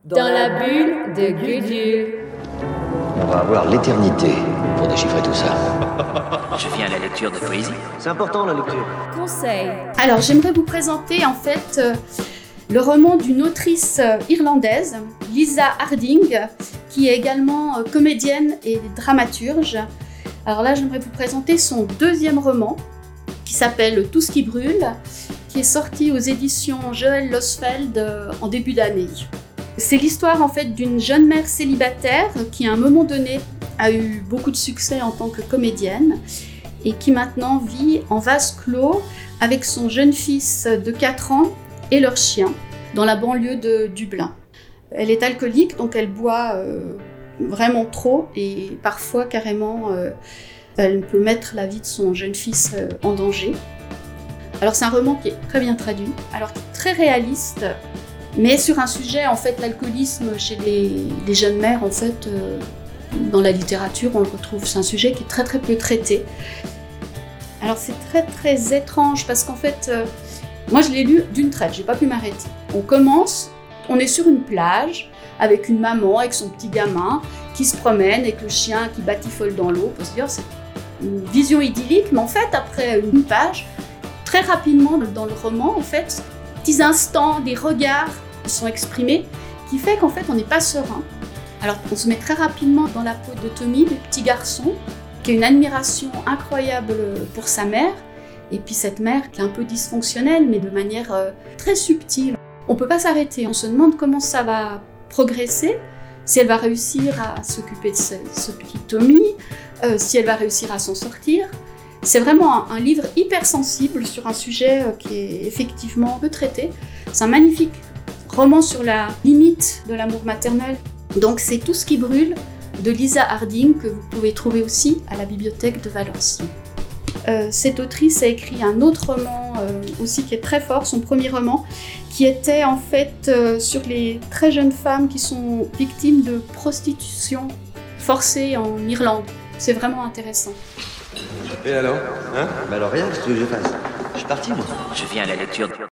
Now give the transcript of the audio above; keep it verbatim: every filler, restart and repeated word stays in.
Dans la bulle de Gudule. On va avoir l'éternité pour déchiffrer tout ça. Je viens à la lecture de poésie. C'est important la lecture. Conseil. Alors j'aimerais vous présenter en fait euh, le roman d'une autrice euh, irlandaise, Lisa Harding, qui est également euh, comédienne et dramaturge. Alors là j'aimerais vous présenter son deuxième roman qui s'appelle Tout ce qui brûle, qui est sorti aux éditions Joël Losfeld euh, en début d'année. C'est l'histoire en fait d'une jeune mère célibataire qui à un moment donné a eu beaucoup de succès en tant que comédienne et qui maintenant vit en vase clos avec son jeune fils de quatre ans et leur chien dans la banlieue de Dublin. Elle est alcoolique, donc elle boit euh, vraiment trop et parfois carrément euh, elle peut mettre la vie de son jeune fils euh, en danger. Alors c'est un roman qui est très bien traduit, alors qui est très réaliste, mais sur un sujet, en fait, l'alcoolisme chez les, les jeunes mères, en fait, euh, dans la littérature, on le retrouve. C'est un sujet qui est très très peu traité. Alors c'est très très étrange parce qu'en fait, euh, moi je l'ai lu d'une traite, j'ai pas pu m'arrêter. On commence, on est sur une plage avec une maman, avec son petit gamin qui se promène, avec le chien qui batifole dans l'eau. On peut se dire c'est une vision idyllique, mais en fait, après une page, très rapidement dans le roman, en fait, petits instants, des regards qui sont exprimés, qui fait qu'en fait on n'est pas serein. Alors on se met très rapidement dans la peau de Tommy, le petit garçon, qui a une admiration incroyable pour sa mère, et puis cette mère qui est un peu dysfonctionnelle, mais de manière euh, très subtile. On ne peut pas s'arrêter, on se demande comment ça va progresser, si elle va réussir à s'occuper de ce, ce petit Tommy, euh, si elle va réussir à s'en sortir. C'est vraiment un, un livre hyper sensible sur un sujet euh, qui est effectivement peu traité. C'est un magnifique roman sur la limite de l'amour maternel. Donc c'est Tout ce qui brûle de Lisa Harding que vous pouvez trouver aussi à la bibliothèque de Valenciennes. Euh, cette autrice a écrit un autre roman euh, aussi qui est très fort, son premier roman, qui était en fait euh, sur les très jeunes femmes qui sont victimes de prostitution forcée en Irlande. C'est vraiment intéressant. Et alors hein? Bah alors rien, qu'est-ce que je fasse? Je suis parti moi. Je viens à la lecture de